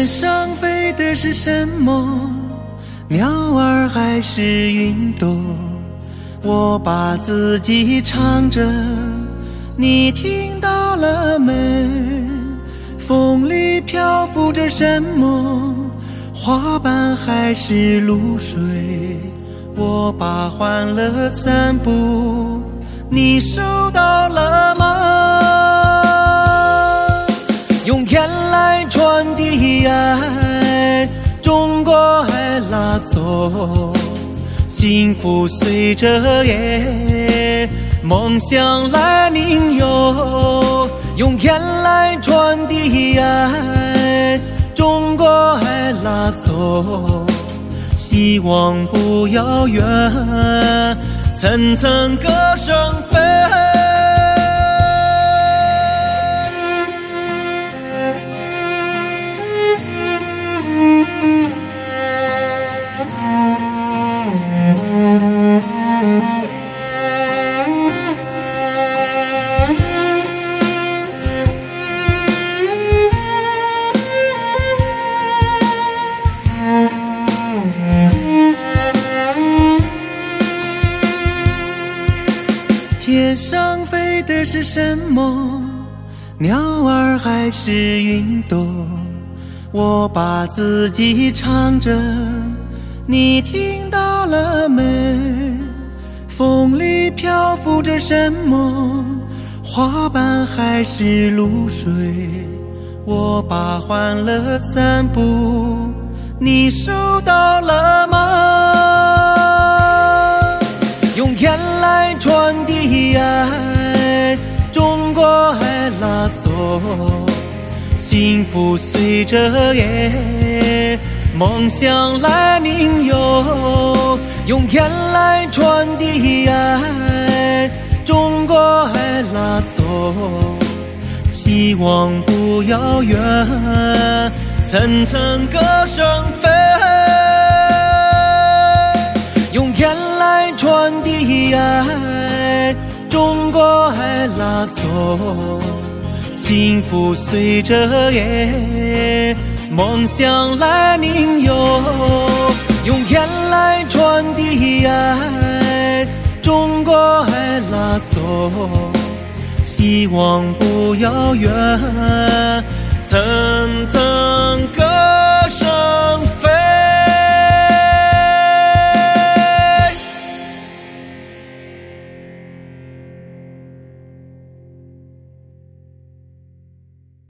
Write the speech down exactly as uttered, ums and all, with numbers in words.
上飞的是什么？鸟儿还是云朵？我把自己唱着，你听到了没？风里漂浮着什么？花瓣还是露水？我把欢乐散布，你收到了吗？用天来传递爱，中国爱拉索，幸福随着夜，梦想来凝悠。用天来传递爱，中国爱拉索，希望不遥远，层层歌声飞。天上飞的是什么？鸟儿还是云朵？我把自己唱着，你听到了没？风里漂浮着什么？花瓣还是露水？我把欢乐散布，你收到了吗？用天来传递爱，中国爱拉索，幸福随着夜，梦想来凝悠。用天来传递爱，中国爱拉索，希望不遥远，层层歌声飞。用天来传递爱，中国爱拉索，幸福随着夜，梦想来凝悠。用天来传递爱，中国爱拉索，希望不遥远，层层